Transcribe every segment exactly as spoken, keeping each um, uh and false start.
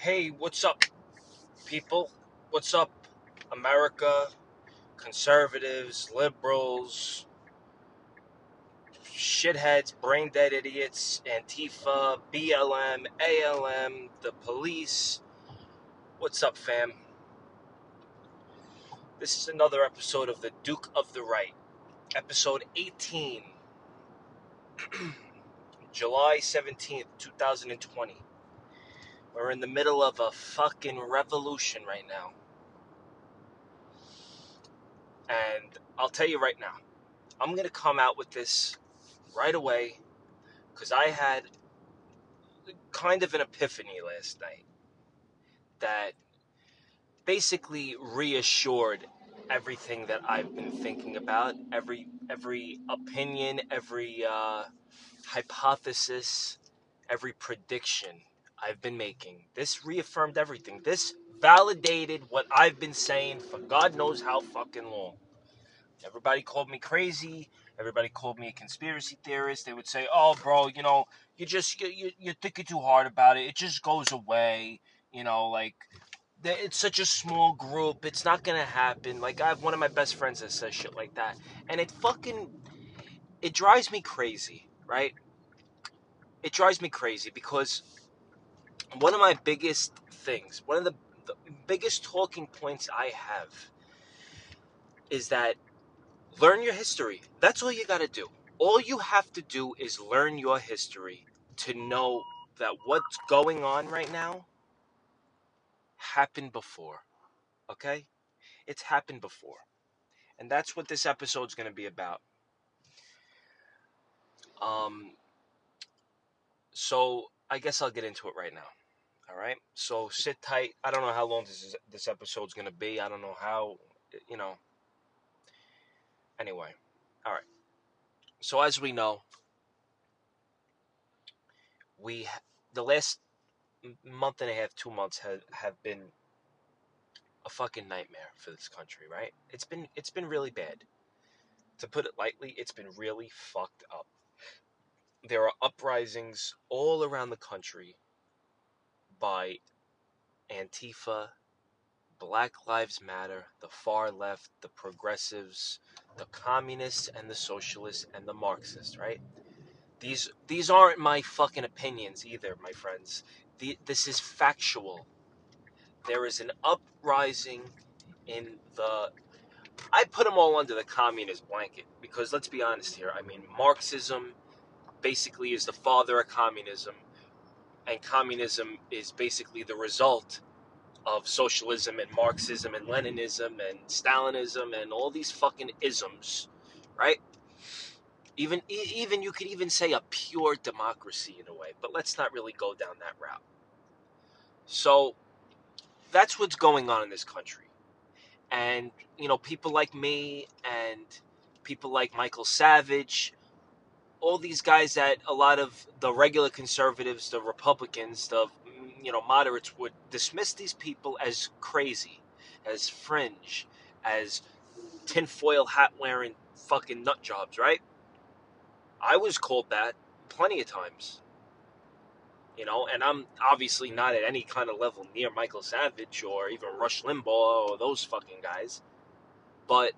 Hey, what's up, people? What's up, America? Conservatives, liberals, shitheads, brain dead idiots, Antifa, B L M, A L M, the police. What's up, fam? This is another episode of the Duke of the Right, episode eighteen, July seventeenth, twenty twenty. We're in the middle of a fucking revolution right now. And I'll tell you right now, I'm going to come out with this right away because I had kind of an epiphany last night that basically reassured everything that I've been thinking about, every every opinion, every uh, hypothesis, every prediction I've been making. This reaffirmed everything. This validated what I've been saying for God knows how fucking long. Everybody called me crazy. Everybody called me a conspiracy theorist. They would say, "Oh, bro, you know, you just you you you're thinking too hard about it. It just goes away. You know, like it's such a small group. It's not gonna happen." Like I have one of my best friends that says shit like that, and it fucking it drives me crazy, right? It drives me crazy because one of my biggest things, one of the, the biggest talking points I have is that learn your history. That's all you got to do. All you have to do is learn your history to know that what's going on right now happened before. Okay? It's happened before. And that's what this episode's going to be about. Um so I guess I'll get into it right now. All right? So sit tight. I don't know how long this is, this episode's going to be. I don't know how, you know. Anyway. All right. So as we know, we the last month and a half, two months have, have been a fucking nightmare for this country, right? It's been it's been really bad. To put it lightly, it's been really fucked up. There are uprisings all around the country by Antifa, Black Lives Matter, the far left, the progressives, the communists and the socialists and the Marxists, right? These these aren't my fucking opinions either, my friends. The, this is factual. There is an uprising in the I put them all under the communist blanket because let's be honest here. I mean, Marxism basically is the father of communism, and communism is basically the result of socialism and Marxism and Leninism and Stalinism and all these fucking isms, right? Even even you could even say a pure democracy in a way, but let's not really go down that route. So that's what's going on in this country. And, you know, people like me and people like Michael Savage, all these guys that a lot of the regular conservatives, the Republicans, the, you know, moderates would dismiss these people as crazy, as fringe, as tinfoil hat wearing fucking nut jobs, right? I was called that plenty of times, you know, and I'm obviously not at any kind of level near Michael Savage or even Rush Limbaugh or those fucking guys. But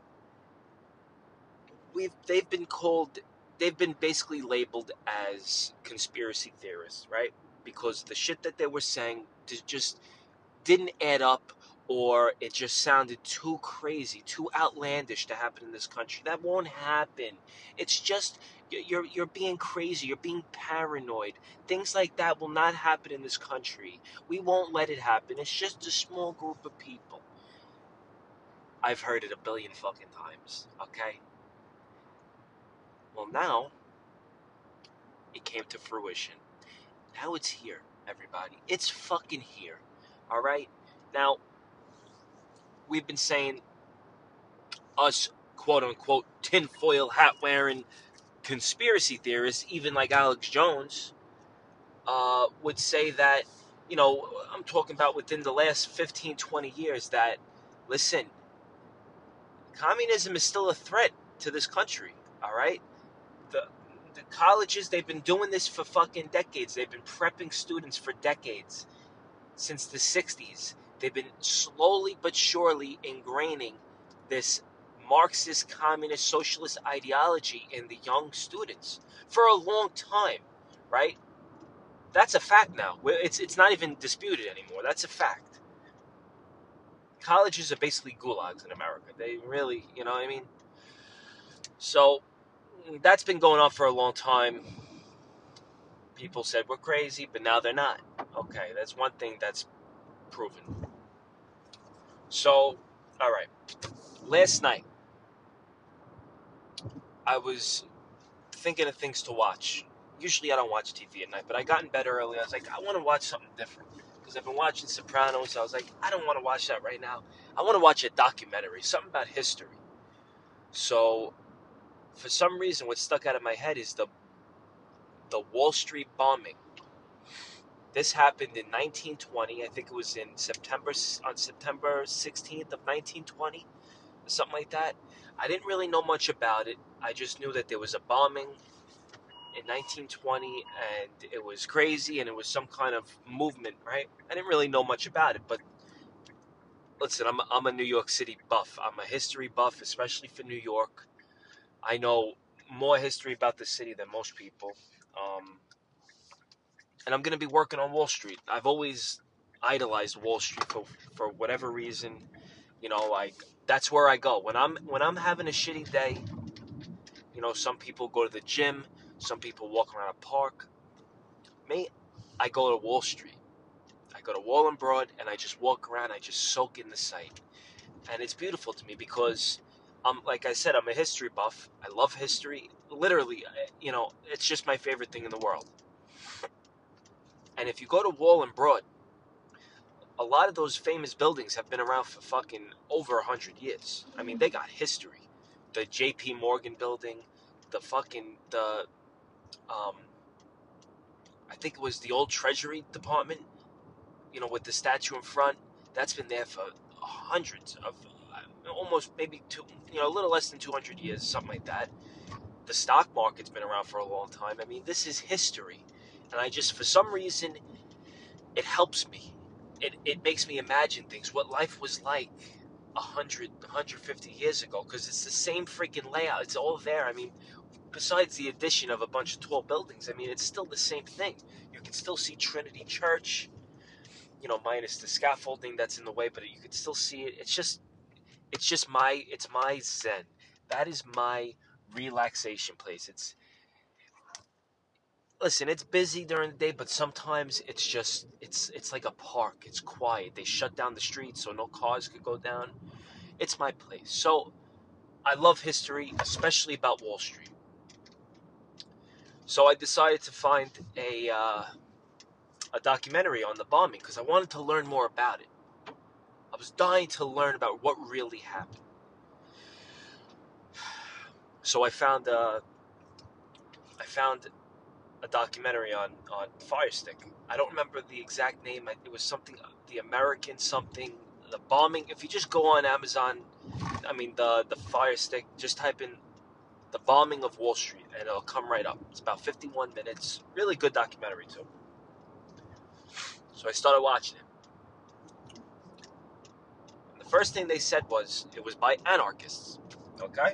we've they've been called they've been basically labeled as conspiracy theorists, right? Because the shit that they were saying just didn't add up, or it just sounded too crazy, too outlandish to happen in this country. That won't happen. It's just you're you're being crazy, you're being paranoid. Things like that will not happen in this country. We won't let it happen. It's just a small group of people. I've heard it a billion fucking times, okay? Well, now it came to fruition. Now it's here, everybody. It's fucking here. All right? Now, we've been saying us, quote unquote, tinfoil hat wearing conspiracy theorists, even like Alex Jones, uh, would say that, you know, I'm talking about within the last fifteen, twenty years, that, listen, communism is still a threat to this country. All right? The, the colleges, they've been doing this for fucking decades. They've been prepping students for decades. since the sixties, they've been slowly but surely ingraining this Marxist, communist, socialist ideology in the young students for a long time, right? That's a fact now. It's it's not even disputed anymore. That's a fact. Colleges are basically gulags in America. They really, you know what I mean? So that's been going on for a long time. People said we're crazy, but now they're not. Okay, that's one thing that's proven. So, all right. Last night, I was thinking of things to watch. Usually I don't watch T V at night, but I got in bed early. I was like, I want to watch something different. Because I've been watching Sopranos. I was like, I don't want to watch that right now. I want to watch a documentary, something about history. So, for some reason, what stuck out of my head is the the Wall Street bombing. This happened in nineteen twenty. I think it was in September on September sixteenth of nineteen twenty, something like that. I didn't really know much about it. I just knew that there was a bombing in nineteen twenty, and it was crazy, and it was some kind of movement, right? I didn't really know much about it, but listen, I'm a, I'm a New York City buff. I'm a history buff, especially for New York. I know more history about the city than most people. Um, and I'm going to be working on Wall Street. I've always idolized Wall Street for, for whatever reason. You know, like that's where I go. When I'm when I'm having a shitty day, you know, some people go to the gym, some people walk around a park. Me, I go to Wall Street. I go to Wall and Broad, and I just walk around. I just soak in the sight, and it's beautiful to me because, um, like I said, I'm a history buff. I love history. Literally, you know, it's just my favorite thing in the world. And if you go to Wall and Broad, a lot of those famous buildings have been around for fucking over a hundred years. I mean, they got history. The J P Morgan building, the fucking the, um, I think it was the old Treasury Department. You know, with the statue in front, that's been there for hundreds of, uh, almost maybe two, you know, a little less than two hundred years, something like that. The stock market's been around for a long time. I mean, this is history, and I just, for some reason, it helps me. It it makes me imagine things, what life was like a hundred, one hundred fifty years ago, because it's the same freaking layout. It's all there. I mean, besides the addition of a bunch of tall buildings, I mean, it's still the same thing. You can still see Trinity Church, you know, minus the scaffolding that's in the way, but you could still see it. It's just, it's just my, it's my zen. That is my relaxation place. It's, listen, it's busy during the day, but sometimes it's just, it's, it's like a park. It's quiet. They shut down the streets so no cars could go down. It's my place. So I love history, especially about Wall Street. So I decided to find a, uh, a documentary on the bombing because I wanted to learn more about it. I was dying to learn about what really happened. So I found uh, I found a documentary on, on Fire Stick. I don't remember the exact name. It was something, the American something, the bombing. If you just go on Amazon, I mean the the Fire Stick, just type in the bombing of Wall Street, and it'll come right up. It's about fifty-one minutes. Really good documentary too. So I started watching it. And the first thing they said was it was by anarchists. Okay.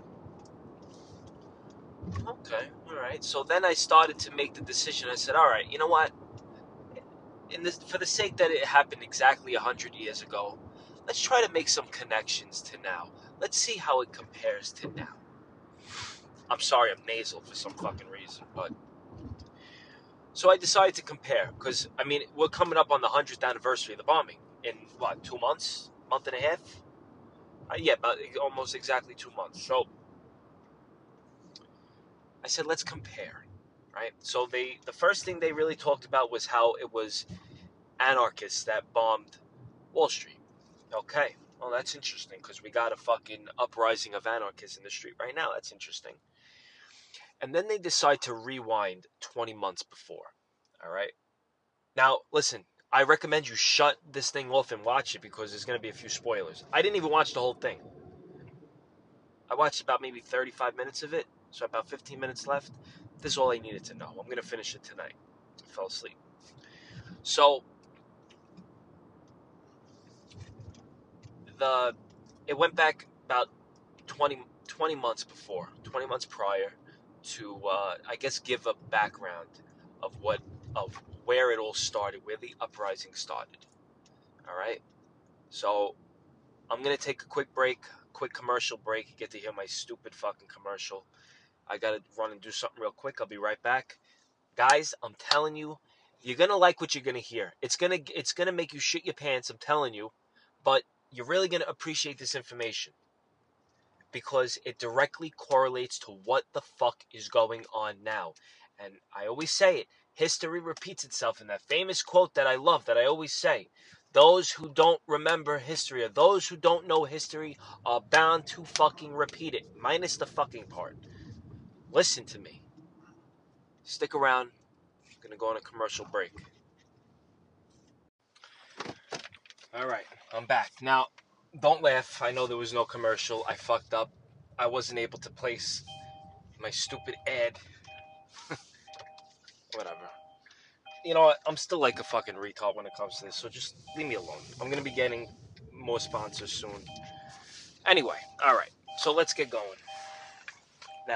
Okay, all right. So then I started to make the decision. I said, all right, you know what? In this, for the sake that it happened exactly one hundred years ago, let's try to make some connections to now. Let's see how it compares to now. I'm sorry, I'm nasal for some fucking reason, but... So I decided to compare, because, I mean, we're coming up on the one hundredth anniversary of the bombing in, what, two months? Month and a half? Uh, yeah, about almost exactly two months. So I said, let's compare, right? So they, the first thing they really talked about was how it was anarchists that bombed Wall Street. Okay, well, that's interesting, because we got a fucking uprising of anarchists in the street right now. That's interesting. And then they decide to rewind twenty months before, all right? Now, listen, I recommend you shut this thing off and watch it, because there's going to be a few spoilers. I didn't even watch the whole thing. I watched about maybe thirty-five minutes of it, so about fifteen minutes left. This is all I needed to know. I'm going to finish it tonight. I fell asleep. So, the it went back about twenty, twenty months before, twenty months prior to, uh, I guess, give a background of what, of where it all started, where the uprising started. All right. So I'm going to take a quick break, quick commercial break. You get to hear my stupid fucking commercial. I got to run and do something real quick. I'll be right back. Guys, I'm telling you, you're going to like what you're going to hear. It's going to, it's going to make you shit your pants. I'm telling you, but you're really going to appreciate this information, because it directly correlates to what the fuck is going on now. And I always say it, history repeats itself. And that famous quote that I love, that I always say, those who don't remember history, or those who don't know history, are bound to fucking repeat it, minus the fucking part. Listen to me. Stick around. I'm gonna go on a commercial break. All right, I'm back. Now, don't laugh. I know there was no commercial. I fucked up. I wasn't able to place my stupid ad. Whatever. You know what? I'm still like a fucking retard when it comes to this, so just leave me alone. I'm gonna be getting more sponsors soon. Anyway, all right. So let's get going. Now,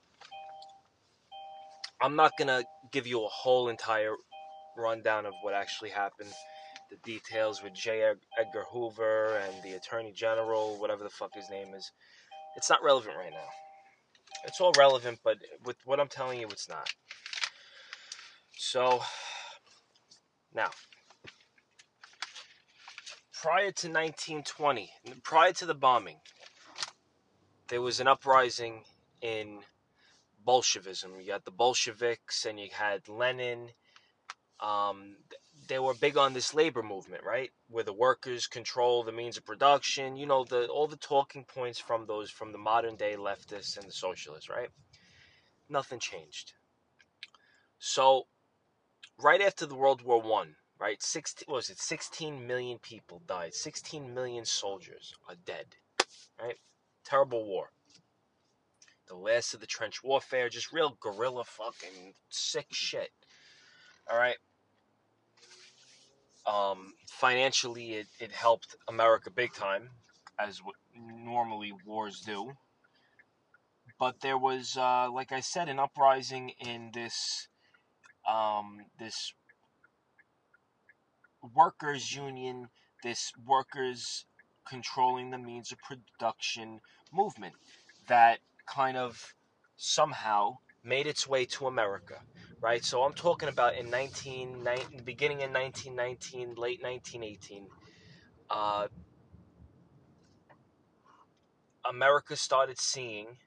I'm not gonna give you a whole entire rundown of what actually happened, the details with J. Edgar Hoover and the Attorney General, whatever the fuck his name is. It's not relevant right now. It's all relevant, but with what I'm telling you, it's not. So, now, prior to nineteen twenty, prior to the bombing, there was an uprising in Bolshevism. You had the Bolsheviks and you had Lenin. Um, they were big on this labor movement, right? Where the workers control the means of production. You know, the all the talking points from those, from the modern day leftists and the socialists, right? Nothing changed. So, right after the World War One, right? sixteen, what was it? sixteen million people died. sixteen million soldiers are dead, right? Terrible war. The last of the trench warfare, just real guerrilla fucking sick shit. All right. Um, financially, it, it helped America big time, as what normally wars do. But there was, uh, like I said, an uprising in this um, this workers' union, this workers controlling the means of production movement that kind of somehow made its way to America, right? So I'm talking about in nineteen, beginning in nineteen nineteen, late nineteen eighteen, uh, America started seeing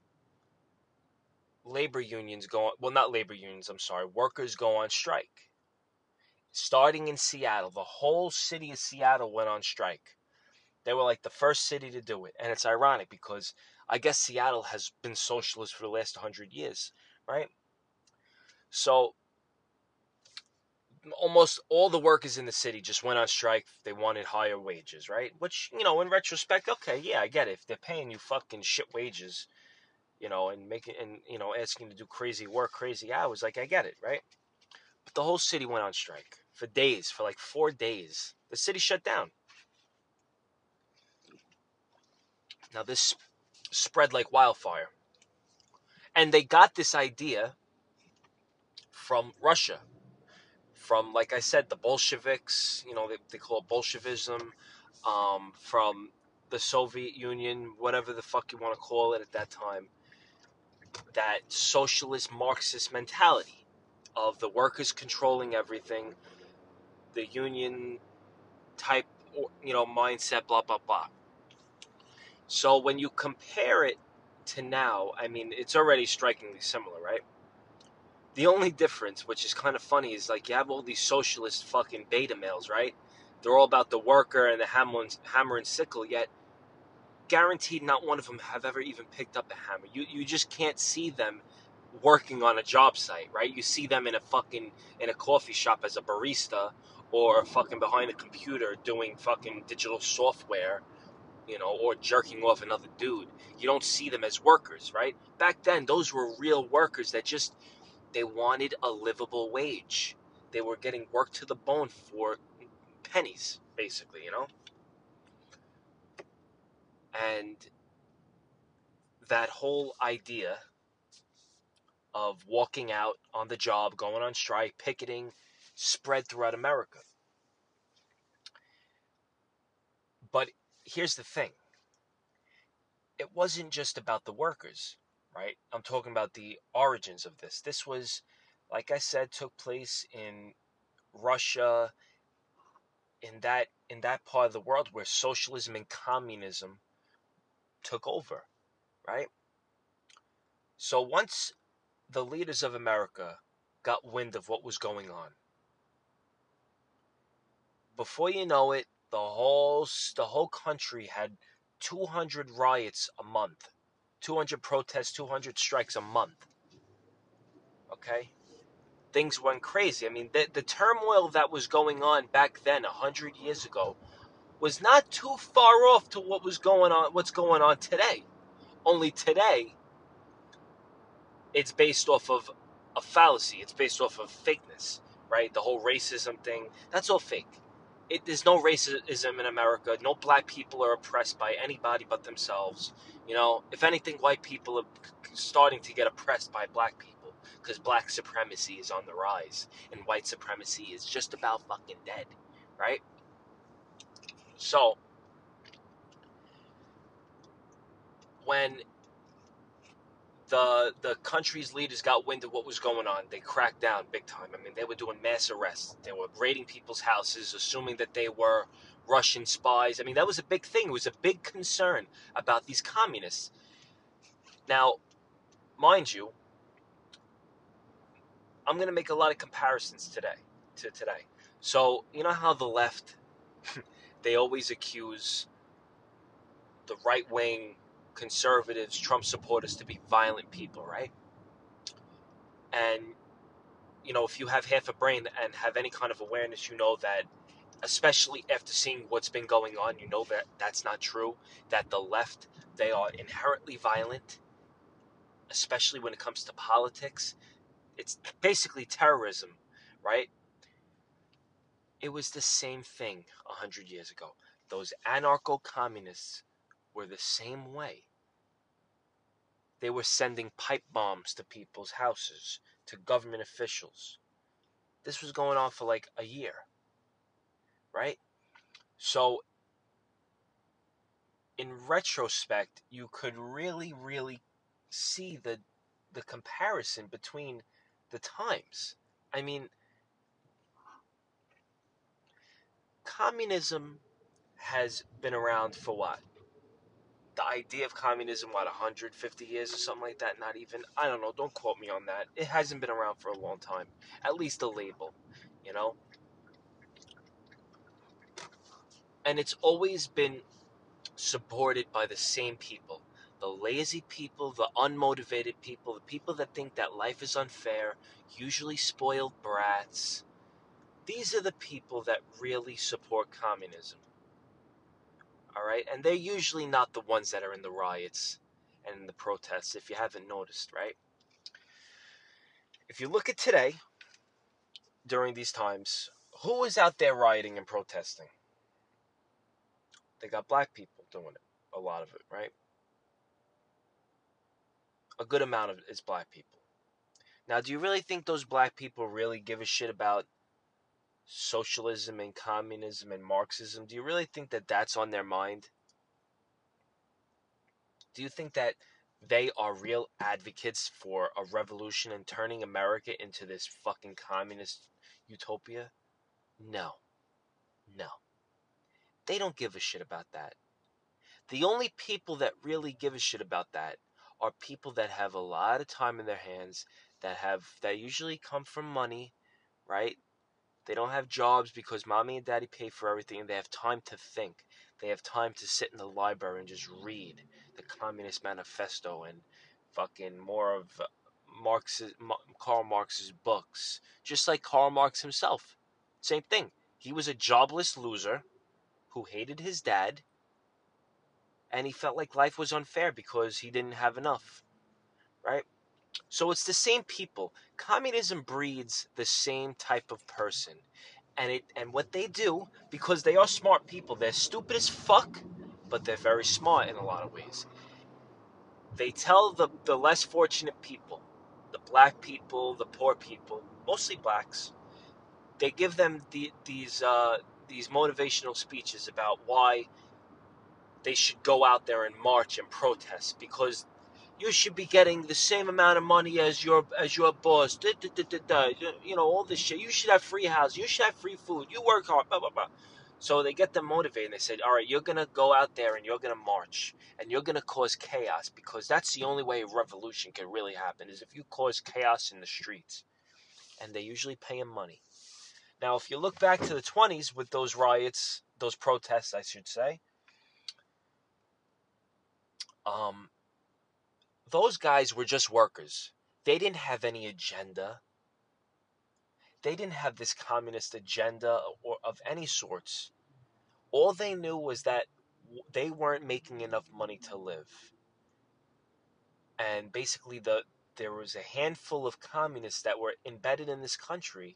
labor unions go on, well, not labor unions, I'm sorry, workers go on strike. Starting in Seattle, the whole city of Seattle went on strike. They were like the first city to do it. And it's ironic because I guess Seattle has been socialist for the last one hundred years, right? So almost all the workers in the city just went on strike. They wanted higher wages, right? Which, you know, in retrospect, okay, yeah, I get it. If they're paying you fucking shit wages, you know, and making, and, you know, asking you to do crazy work, crazy hours, like, I get it, right? But the whole city went on strike for days, for like four days. The city shut down. Now, this spread like wildfire. And they got this idea from Russia. From, like I said, the Bolsheviks, you know, they, they call it Bolshevism, um, from the Soviet Union, whatever the fuck you want to call it at that time. That socialist Marxist mentality of the workers controlling everything, the union type, you know, mindset, blah, blah, blah. So when you compare it to now, I mean, it's already strikingly similar, right? The only difference, which is kind of funny, is like you have all these socialist fucking beta males, right? They're all about the worker and the hammer and, hammer and sickle, yet guaranteed not one of them have ever even picked up a hammer. You you just can't see them working on a job site, right? You see them in a fucking in a coffee shop as a barista, or fucking behind a computer doing fucking digital software, you know, or jerking off another dude. You don't see them as workers, right? Back then, those were real workers that just, they wanted a livable wage. They were getting worked to the bone for pennies, basically, you know? And that whole idea of walking out on the job, going on strike, picketing, spread throughout America. But here's the thing. It wasn't just about the workers, right? I'm talking about the origins of this. This was, like I said, took place in Russia, in that in that part of the world where socialism and communism took over, right? So once the leaders of America got wind of what was going on, before you know it, the whole the whole country had two hundred riots a month, two hundred protests, two hundred strikes a month. Okay? Things went crazy. I mean, the, the turmoil that was going on back then, a hundred years ago, was not too far off to what was going on. What's going on today? Only today, it's based off of a fallacy. It's based off of fakeness, right? The whole racism thing, that's all fake. It, there's no racism in America. No black people are oppressed by anybody but themselves. You know, if anything, white people are starting to get oppressed by black people because black supremacy is on the rise and white supremacy is just about fucking dead, right? So, when the the country's leaders got wind of what was going on, they cracked down big time. I mean, they were doing mass arrests. They were raiding people's houses, assuming that they were Russian spies. I mean, that was a big thing. It was a big concern about these communists. Now, mind you, I'm going to make a lot of comparisons today to today. So, you know how the left, they always accuse the right-wing conservatives, Trump supporters to be violent people, right? And you know, if you have half a brain and have any kind of awareness, you know that, especially after seeing what's been going on, you know that that's not true, that the left, they are inherently violent, especially when it comes to politics. It's basically terrorism, right? It was the same thing a hundred years ago. Those anarcho-communists were the same way. They were sending pipe bombs to people's houses, to government officials. This was going on for like a year, right? So, in retrospect, you could really, really see the the comparison between the times. I mean, communism has been around for what? The idea of communism, what, one hundred fifty years or something like that? Not even. I don't know. Don't quote me on that. It hasn't been around for a long time. At least the label, you know? And it's always been supported by the same people. The lazy people, the unmotivated people, the people that think that life is unfair, usually spoiled brats. These are the people that really support communism. All right? And they're usually not the ones that are in the riots and in the protests, if you haven't noticed, right? If you look at today, during these times, who is out there rioting and protesting? They got black people doing it. A lot of it, right? A good amount of it is black people. Now, do you really think those black people really give a shit about socialism and communism and Marxism? Do you really think that that's on their mind? Do you think that they are real advocates for a revolution and turning America into this fucking communist utopia? No. No. They don't give a shit about that. The only people that really give a shit about that are people that have a lot of time in their hands, that have that usually come from money, right? They don't have jobs because mommy and daddy pay for everything, and they have time to think. They have time to sit in the library and just read the Communist Manifesto and fucking more of Marx's, Karl Marx's books. Just like Karl Marx himself. Same thing. He was a jobless loser who hated his dad, and he felt like life was unfair because he didn't have enough, right? So it's the same people. Communism breeds the same type of person. And it and what they do, because they are smart people, they're stupid as fuck, but they're very smart in a lot of ways. They tell the, the less fortunate people, the black people, the poor people, mostly blacks, they give them the, these uh, these motivational speeches about why they should go out there and march and protest, because you should be getting the same amount of money as your as your boss. Da, da, da, da, da. You know, all this shit. You should have free housing. You should have free food. You work hard. Blah blah blah. So they get them motivated. And they said, "All right, you're gonna go out there and you're gonna march and you're gonna cause chaos, because that's the only way a revolution can really happen, is if you cause chaos in the streets." And they usually pay them money. Now, if you look back to the twenties with those riots, those protests, I should say, um, those guys were just workers. They didn't have any agenda. They didn't have this communist agenda or of any sorts. All they knew was that they weren't making enough money to live. And basically the there was a handful of communists that were embedded in this country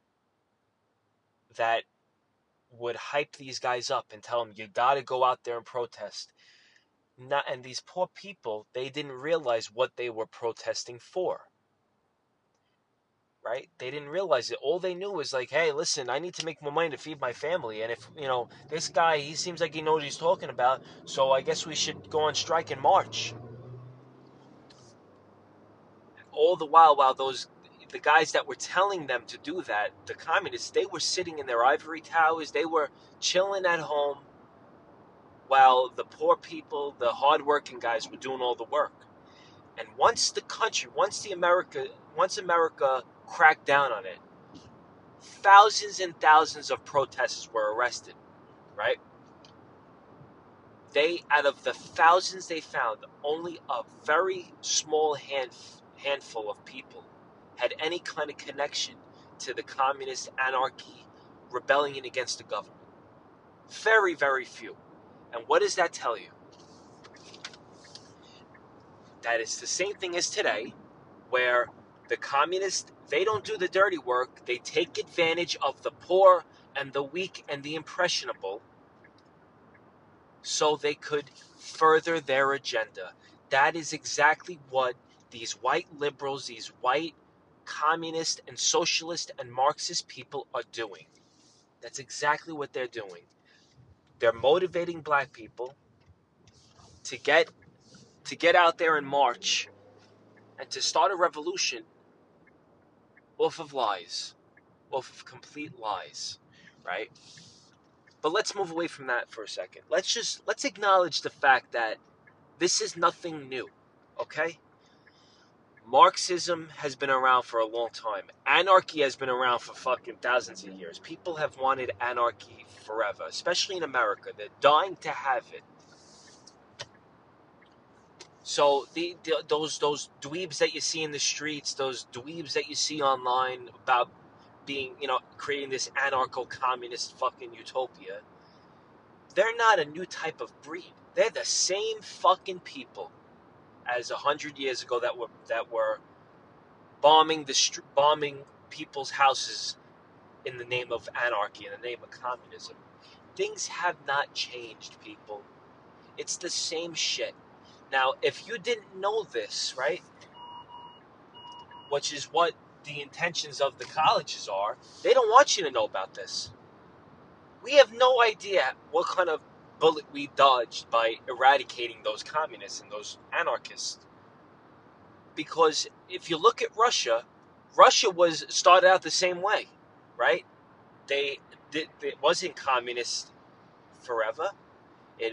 that would hype these guys up and tell them, you got to go out there and protest. Not, and these poor people, they didn't realize what they were protesting for. Right? They didn't realize it. All they knew was like, hey, listen, I need to make more money to feed my family. And if, you know, this guy, he seems like he knows what he's talking about, so I guess we should go on strike and march. All the while, while those, the guys that were telling them to do that, the communists, they were sitting in their ivory towers. They were chilling at home while the poor people, the hardworking guys, were doing all the work. And once the country, once the America, once America cracked down on it, thousands and thousands of protesters were arrested, right? They, out of the thousands they found, only a very small hand, handful of people had any kind of connection to the communist anarchy, rebellion against the government. Very, very few. And what does that tell you? That it's the same thing as today, where the communists, they don't do the dirty work. They take advantage of the poor and the weak and the impressionable so they could further their agenda. That is exactly what these white liberals, these white communist and socialist and Marxist people are doing. That's exactly what they're doing. They're motivating black people to get to get out there and march and to start a revolution off of lies, off of complete lies, right? But let's move away from that for a second. Let's just, let's acknowledge the fact that this is nothing new, okay? Marxism has been around for a long time. Anarchy has been around for fucking thousands of years. People have wanted anarchy forever, especially in America. They're dying to have it. So the, the those those dweebs that you see in the streets, those dweebs that you see online about being, you know, creating this anarcho-communist fucking utopia, they're not a new type of breed. They're the same fucking people as a hundred years ago that were that were bombing the st- bombing people's houses in the name of anarchy, in the name of communism. Things have not changed, people. It's the same shit. Now, if you didn't know this, right, which is what the intentions of the colleges are, they don't want you to know about this. We have no idea what kind of bullet we dodged by eradicating those communists and those anarchists. Because if you look at Russia, Russia was started out the same way, right? They, they it wasn't communist forever. It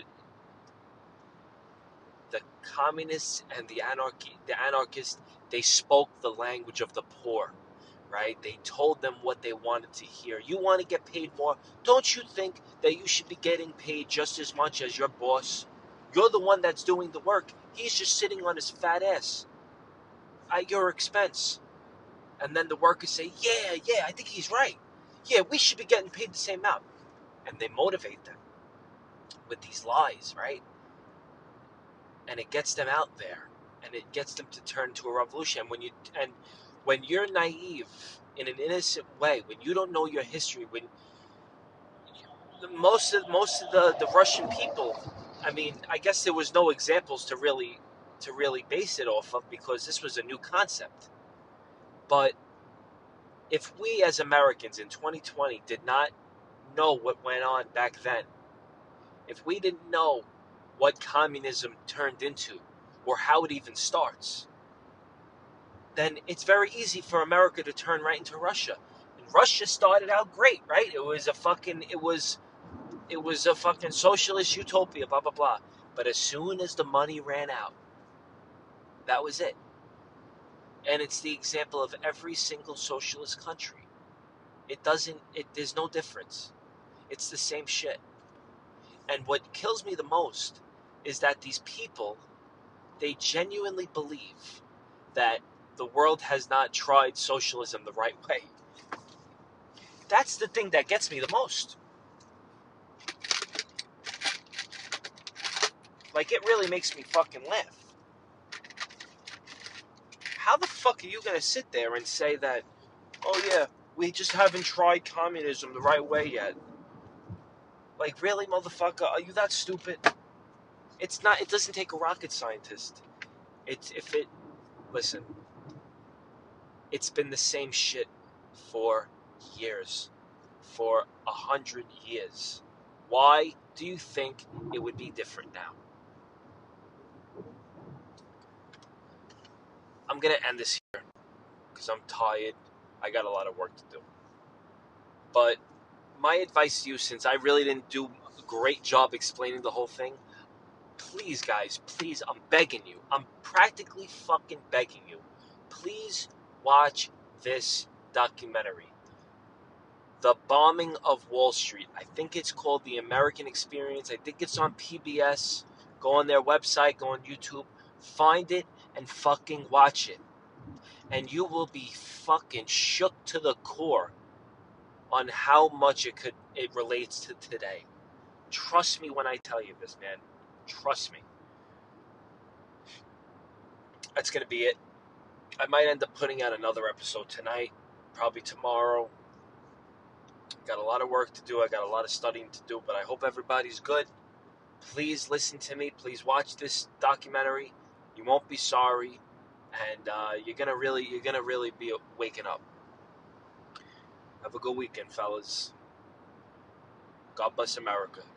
the communists and the anarchy, the anarchists, they spoke the language of the poor, right? They told them what they wanted to hear. You want to get paid more? Don't you think that you should be getting paid just as much as your boss? You're the one that's doing the work. He's just sitting on his fat ass at your expense. And then the workers say, yeah, yeah, I think he's right. Yeah, we should be getting paid the same amount. And they motivate them with these lies, right? And it gets them out there, and it gets them to turn to a revolution. And when you and when you're naive in an innocent way, when you don't know your history, when you, most of most of the, the Russian people, I mean, I guess there was no examples to really to really base it off of because this was a new concept. But if we as Americans in twenty twenty did not know what went on back then, if we didn't know what communism turned into or how it even starts, then it's very easy for America to turn right into Russia. And Russia started out great, right? It was a fucking it was it was a fucking socialist utopia, blah blah blah. But as soon as the money ran out, that was it. And it's the example of every single socialist country. It doesn't it there's no difference. It's the same shit. And what kills me the most is that these people, they genuinely believe that the world has not tried socialism the right way. That's the thing that gets me the most. Like, it really makes me fucking laugh. How the fuck are you gonna sit there and say that, oh yeah, we just haven't tried communism the right way yet? Like, really, motherfucker? Are you that stupid? It's not, it doesn't take a rocket scientist. It's, if it, listen, it's been the same shit for years. For a hundred years. Why do you think it would be different now? I'm gonna end this here because I'm tired. I got a lot of work to do. But my advice to you, since I really didn't do a great job explaining the whole thing, please, guys, please, I'm begging you. I'm practically fucking begging you. Please watch this documentary. The Bombing of Wall Street. I think it's called The American Experience. I think it's on P B S. Go on their website, go on YouTube, find it and fucking watch it. And you will be fucking shook to the core on how much it could it relates to today. Trust me when I tell you this, man. Trust me. That's gonna be it. I might end up putting out another episode tonight, probably tomorrow. Got a lot of work to do. I got a lot of studying to do, but I hope everybody's good. Please listen to me. Please watch this documentary. You won't be sorry, and uh, you're gonna really, you're gonna really be waking up. Have a good weekend, fellas. God bless America.